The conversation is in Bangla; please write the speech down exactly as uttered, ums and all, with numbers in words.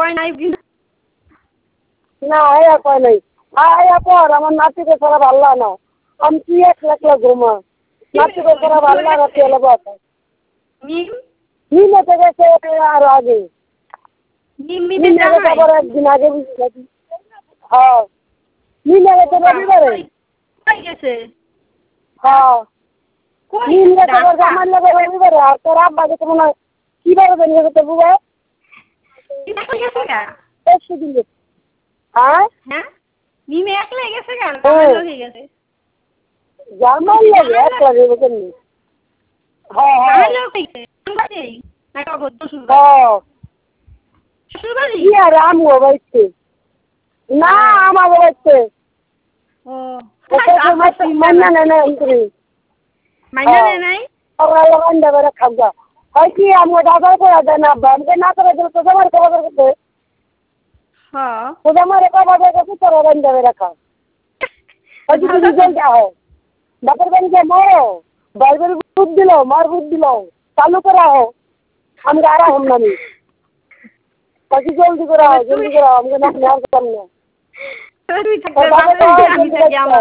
কয় নাই কিন্তু না আয়া কয় নাই আয়া পর আমার নাতিকে ছাড়া ভালো লাগে না আমি কি একলা একলা ঘুমা নাতিকে ছাড়া ভালো লাগা তেলে বসে মিম মিলে তো গেছে আর আগে মিম মিমে মিলে গেছে জামাই আবার একদিন আগে বুঝলি হ্যাঁ মিলে গেছে রবিবারে কই গেছে হ্যাঁ কই মিলে গেছে আবার ঢাকা জামাই লাগে রবিবারে আর তোর আব্বা গেছে মনে হয় কিভাবে বেরিয়ে গেছে বুঝা একলা গেছে গা এসে দিলে হ্যাঁ হ্যাঁ মিমে একলাই গেছে গা হ্যাঁ। জামাই লগে গেছে জামাই লাগে এক লাগে কেমনি হ্যাঁ হ্যাঁ জামাই লগে গেছে বাড়ি না কাগজ শ্বশুর বাড়ি হ্যাঁ শ্বশুর বাড়ি কি আর আমগো বাইতে না আমাগো বাইতে ও মান্না না না অন্তরে মাইনা নেয় নাই ওরা লাগান দেবে খাওয়া হয় কি আমগো দাদা করে দেয় না বামকে না করে দিলে তো তোমার খবর করতে হ্যাঁ তো আমার খবর করতে তোর লাগান দেবে রাখা হয় যদি রিজাল্ট হয় বাপের বাড়িতে মরো বাইবেল বুদ্ধ দিল মার বুদ্ধ দিল চালু করা হোক আমি আরা হম না আমি বাকি জলদি করা জলদি করা আমাকে না নেওয়ার করতাম না তুই থাকবে আমি থাকি আমার